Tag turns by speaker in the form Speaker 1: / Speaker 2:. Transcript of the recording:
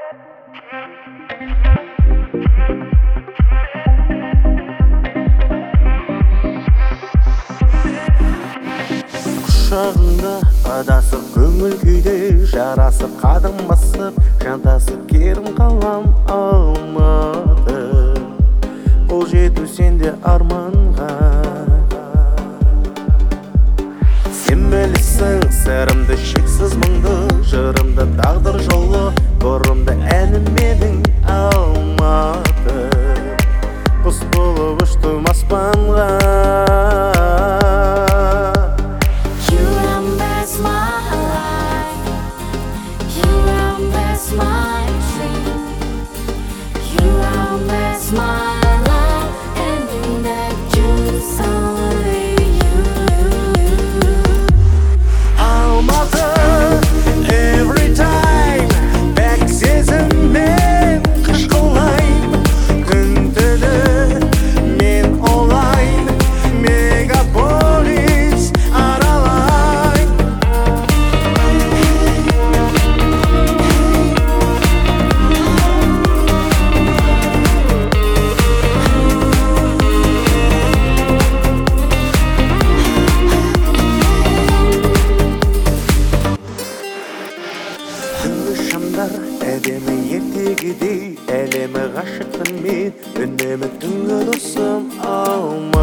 Speaker 1: Құшағында адасып көңіл күйде жарасып қадам басып жантасып керім қалам алмады қол жету сенде арманға сен білесің сырымды шексіз мұңды жырымды тағдыр жолы бұрымды әнім менің алматы құс болып ұштым аспанға Әдемі ертегідей әлемі ғашықпын мен үнемі түнгі досым алма